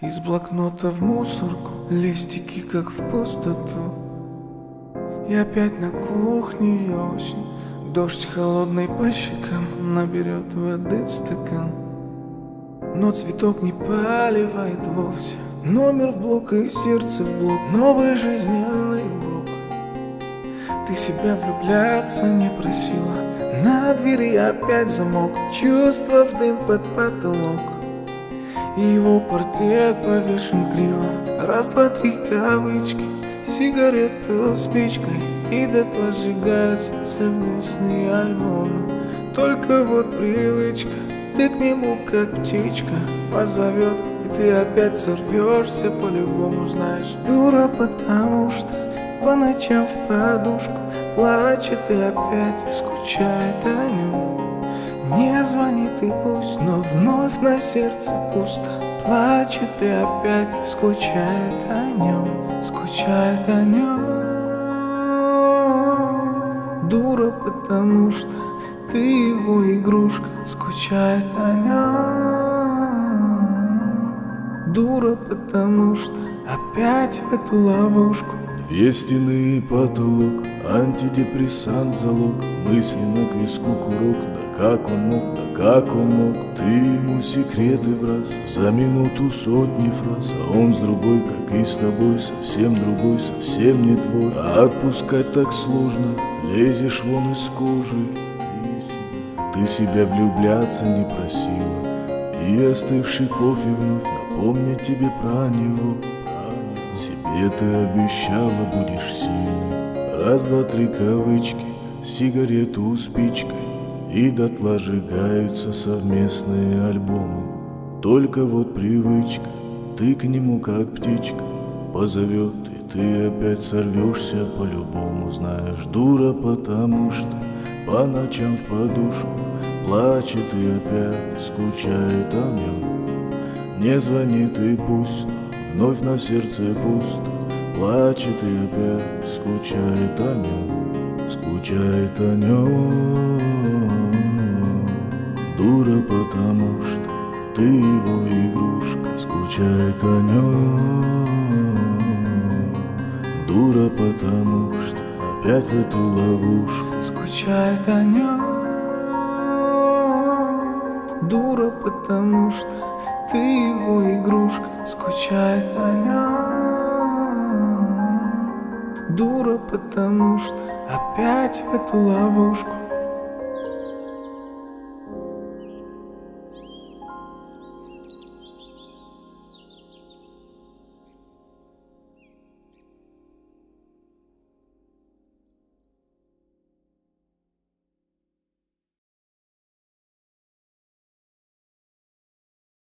Из блокнота в мусорку, листики как в пустоту. И опять на кухне осень, дождь холодный по щекам наберет воды в стакан. Но цветок не поливает вовсе. Номер в блок и сердце в блок, новый жизненный урок. Ты себя влюбляться не просила, на двери опять замок, чувства в дым под потолок. И его портрет повешен криво. Раз, два, три кавычки, сигарету спичкой, и дотла сжигаются совместные альбомы. Только вот привычка, ты к нему как птичка позовет, и ты опять сорвешься по-любому, знаешь. Дура, потому что по ночам в подушку плачет и опять скучает о нем. Не звонит и пусть, но вновь на сердце пусто. Плачет и опять скучает о нем, скучает о нем. Дура, потому что ты его игрушка, скучает о нем. Дура, потому что опять в эту ловушку. Две стены и потолок, антидепрессант залог, мысленно к виску курок. Да как он мог, да как он мог, ты ему секреты враз, за минуту сотни фраз. А он с другой, как и с тобой, совсем другой, совсем не твой. А отпускать так сложно, лезешь вон из кожи. Ты себя влюбляться не просила, и остывший кофе вновь напомнит тебе про него. Себе ты обещала, будешь сильной. Раз, два, три кавычки, сигарету спичкой, и дотла сжигаются совместные альбомы. Только вот привычка, ты к нему как птичка позовет, и ты опять сорвешься по-любому, знаешь. Дура, потому что по ночам в подушку плачет и опять скучает о нем. Не звонит и пусть, вновь на сердце пусто. Плачет и опять скучает о нем, скучает о нем. Дура, потому что ты его игрушка, скучает о нем. Дура, потому что опять в эту ловушку, скучает о нем. Дура, потому что ты его игрушка, скучает о нем. Дура, потому что опять в эту ловушку.